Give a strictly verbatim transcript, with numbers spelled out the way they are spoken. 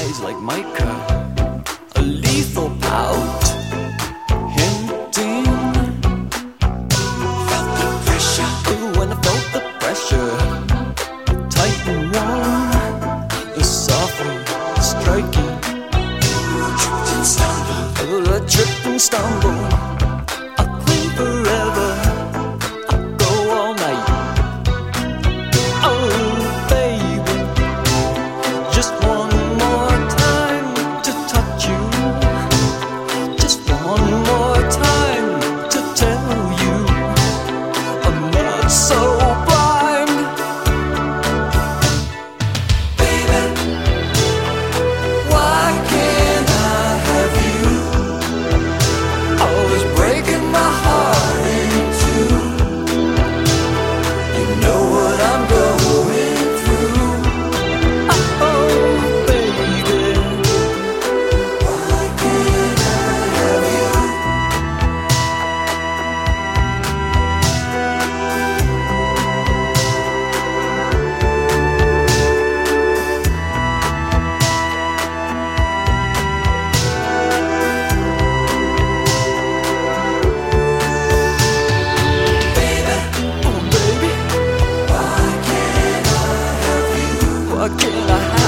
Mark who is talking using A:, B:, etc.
A: eyes like mica, a lethal pout, hinting. Felt the pressure. Ooh, when I felt the pressure, tight and warm, the softly striking. Ooh, tripped and stumbled. Ooh, I tripped and stumbled. I cling forever. I go all night. Oh, baby, just one more time to touch you. Just one more time to tell you I'm not so blind. Baby, why can't I have you? Always breaking my heart in two. You know what I'm going through. Oh, baby, why can't I have you? Baby, oh baby, why can't I have you? Why can't I have